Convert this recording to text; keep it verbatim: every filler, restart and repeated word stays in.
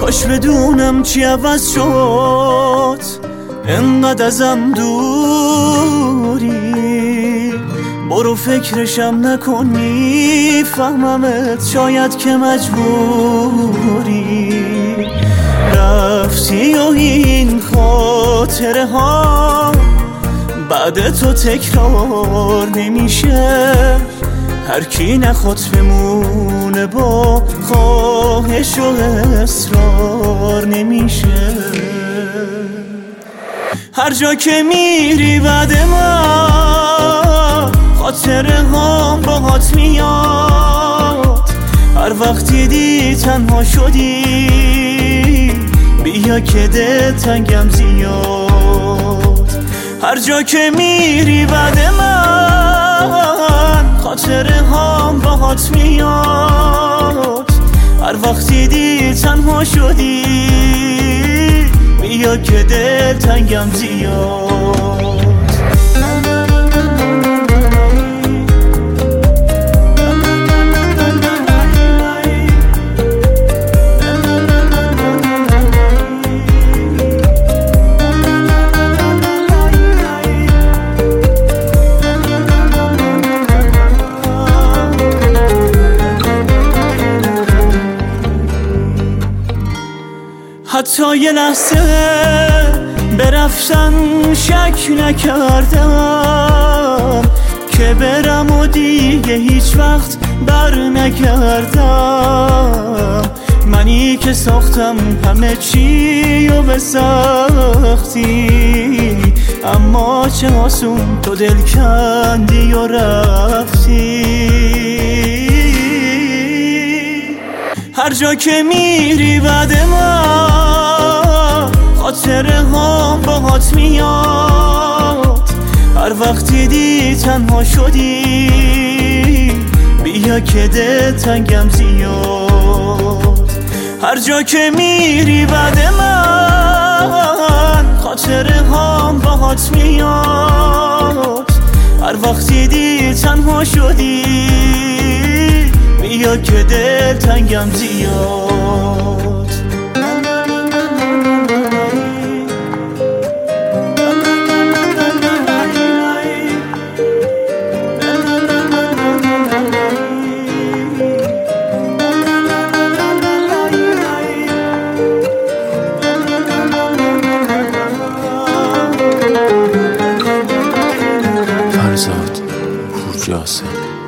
کاش بدونم چی عوض شد انقدر ازم دوری. برو فکرشم نکنی فهممت شاید که مجبوری. رفتی و این خاطره ها بعد تو تکرار نمیشه. هر کی نخواد بمونه با خواهش و اصرار نمیشه. هر جا که میری بعد من خاطره هم باهات میاد. هر وقت دیدی تنها شدی بیا که دل تنگم زیاد. هر جا که میری بعد من خاطره هم باهات میاد. هر وقت دیدی تنها شدی بیا که دل تنگم زیاد. حتی یه لحظه برفتن شک نکردم که برم و دیگه هیچ وقت بر نگردم. منی که ساختم همه چی و به سختی، اما چه آسون تو دل کندی و رفتی. هر جا که میری بعد من خاطره هم باهات میاد. هر وقت دیدی تنها شدی بیا که دل تنگم زیاد. هر جا که میری بعد من خاطره هم باهات میاد. هر وقت دیدی تنها شدی بیا که دل تنگم زیاد. فرزاد پورجاسم.